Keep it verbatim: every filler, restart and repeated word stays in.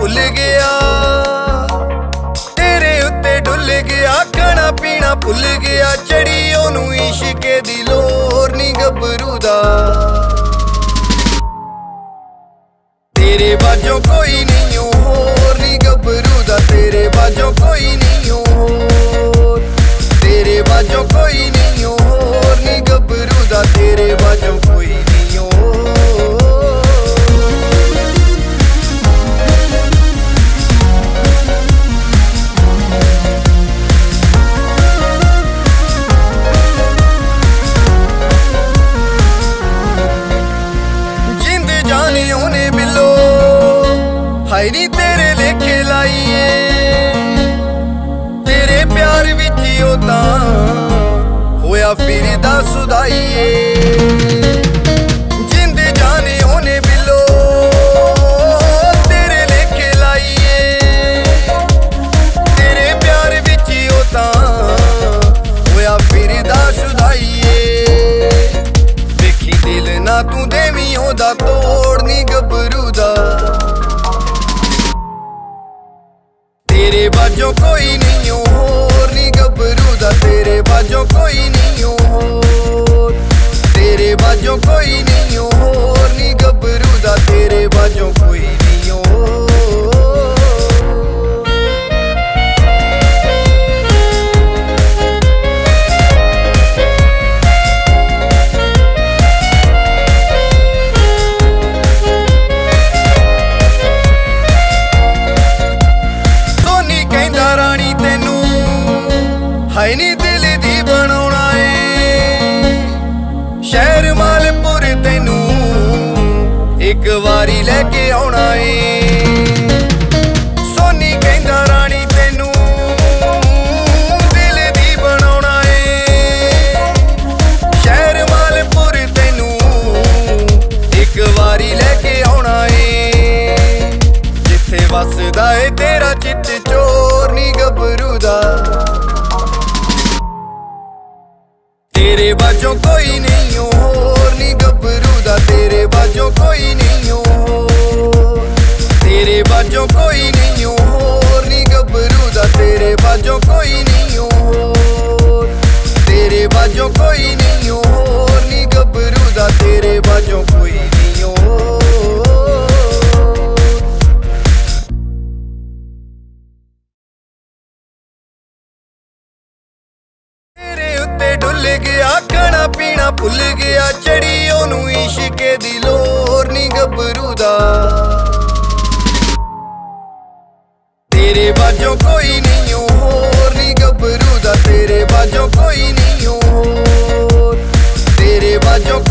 भुल गया, तेरे उत्ते डुल गया, खाना पीना भुल गया, चढ़ी ओनू इश्के दी लोर नी गबरू दा। तेरे बाजों कोई नहीं होर नी गबरू दा, तेरे बाजों कोई नहीं होर, तेरे बाजों कोई नहीं होर नी गबरू दा, तेरे बाजों कोई नहीं होर। जिंद जाने ओने बिलो हाय नी तेरे लेखे लाइए, तेरे प्यार विच ओ तां होया फिरदा सुधाइए। जिंद जाने ओने बिलो तेरे लेखे लाइए, तेरे प्यार विच ओ तां होया फिरदा सुधाइए। देखी दिल ना तू देवी ओदा तोड़ नी गबरू दा, तेरे बाजों कोई नहीं होर नी गबरू दा, तेरे बाजों कोई नहीं होर, तेरे बाजों कोई नहीं होर नी गबरू दा, तेरे बाजों कोई नहीं होर। हाय नी दिल दी बनाउणा ए शहर मालपुर, तैनू एक वारी लैके आउणा ए। सोनी कहंदा राणी तैनू दिल दी बनाउणा ए शहर मालपुर, तैनू एक वारी लैके आउणा ए। जिथे वसदा ए तेरा चित चोर नी गबरू दा, तेरे बाजों कोई नहीं होर नी गबरू दा, तेरे बाजों कोई नहीं होर, तेरे बाजों कोई नहीं होर नी गबरू दा, तेरे बाजों कोई नहीं होर, तेरे बाजों कोई नहीं होर नी गबरू दा, तेरे बाजों कोई नहीं होर। डुल गया, खाना पीना भुल गया, चढ़ी ओनू इश्के दी लोर नी गबरू दा। तेरे बाजों कोई नहीं होर नी गबरू दा, तेरे बाजों कोई नहीं होर, तेरे बाजों